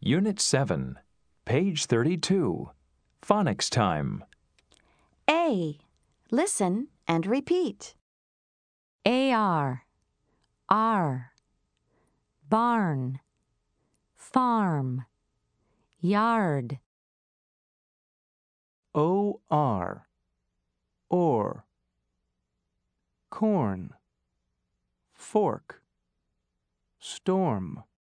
Unit 7, page 32. Phonics time. A. Listen and repeat. AR, R, barn, farm, yard. OR, or, corn, fork, storm.